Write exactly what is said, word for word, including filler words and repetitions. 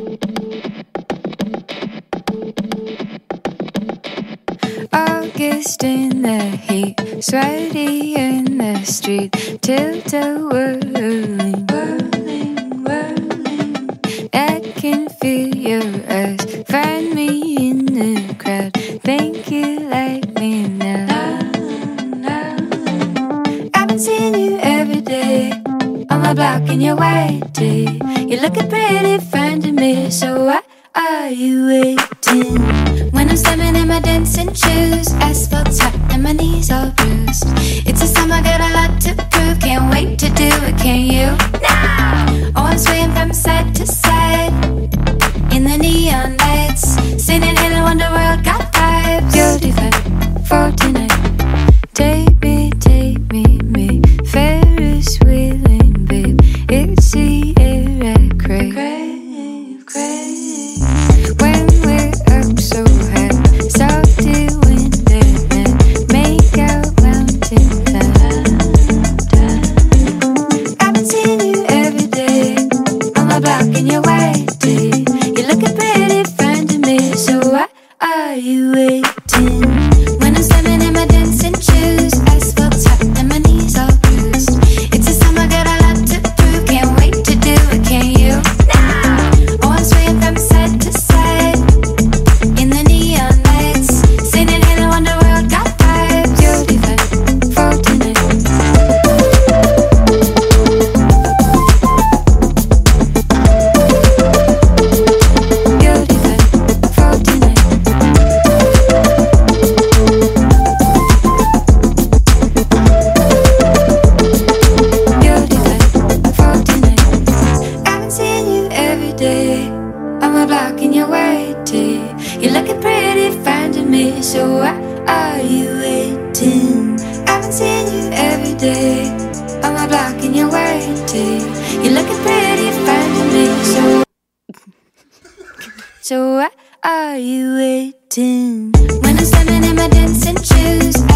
August in the heat, sweaty in the street, tilted whirling, whirling, whirling. I can feel your eyes, find me in the crowd. Think you like me now? I've been seeing you every day, on my block in your white tee. You're looking pretty fine to me, so why are you waiting? When I'm stepping in my dancing shoes, asphalt's hot and my knees all bruised. It's a summer, got a lot to prove. Can't wait to do it, can you? Now! Oh, I'm swaying from side to side in the neon lights, singing "Hello Wonderworld," got vibes. Beautiful for tonight. Take me, take me, me, Ferris wheeling, babe. It's the air I crave, crave, crave. When we're up so high, salty winter night, make out mountain time. I've been seeing you every day, on my block in your white tee. You're looking pretty fine to me, so why are you waiting? When I'm standing in my dancing shoes, asphalt's hot and my knees all bruised. It's a summer, got a lot to prove. Can't wait to do it, can you? Now! Oh, I'm swaying from side to side in the neon lights, singing "Hello Wonderworld," got vibes. Beautiful for tonight. Beautiful for tonight. Beautiful for tonight. I've been seeing you every day, on my block in your white tee. You're looking pretty fine to me, so why are you waiting? I've been seeing you every day, on my block in your white tee. You're looking pretty fine to me, so so why are you waiting? When I'm standing in my dancing shoes,